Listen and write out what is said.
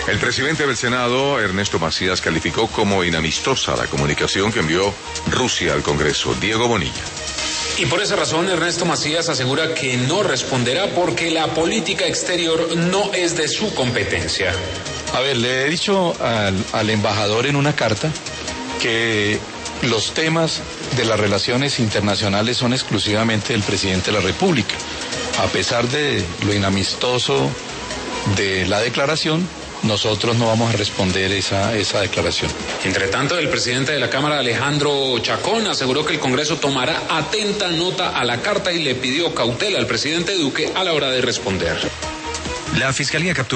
El presidente del Senado, Ernesto Macías, calificó como inamistosa la comunicación que envió Rusia al Congreso. Diego Bonilla. Y por esa razón, Ernesto Macías asegura que no responderá porque la política exterior no es de su competencia. A ver, le he dicho al embajador en una carta que los temas de las relaciones internacionales son exclusivamente del presidente de la República. A pesar de lo inamistoso de la declaración, nosotros no vamos a responder esa declaración. Entre tanto, el presidente de la Cámara, Alejandro Chacón, aseguró que el Congreso tomará atenta nota a la carta y le pidió cautela al presidente Duque a la hora de responder. La Fiscalía capturó